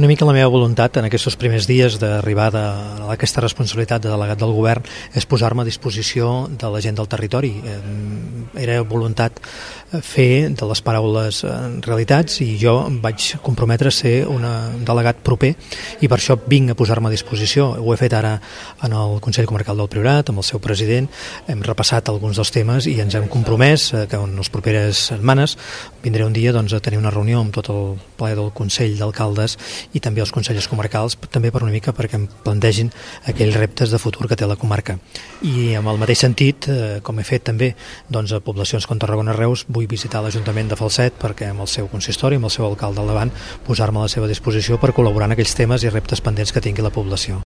Una mica la meva voluntat en aquests primers dies d'arribada a aquesta responsabilitat de delegat del govern és posar-me a disposició de la gent del territori. Era voluntat fer de les paraules realitats i jo em vaig comprometre a ser un delegat proper i per això vinc a posar-me a disposició. Ho he fet ara en el Consell Comarcal del Priorat, amb el seu president, hem repassat alguns dels temes i ens hem compromès que en les properes setmanes vindré un dia a tenir una reunió amb tot el ple del Consell d'Alcaldes i també els consellers comarcals, també per una mica perquè em plantegin aquells reptes de futur que té la comarca. I amb el mateix sentit, com he fet també a poblacions com Tarragona-Reus, vull visitar l'Ajuntament de Falset perquè amb el seu consistori, amb el seu alcalde al davant, posar-me a la seva disposició per col·laborar en aquells temes i reptes pendents que tingui la població.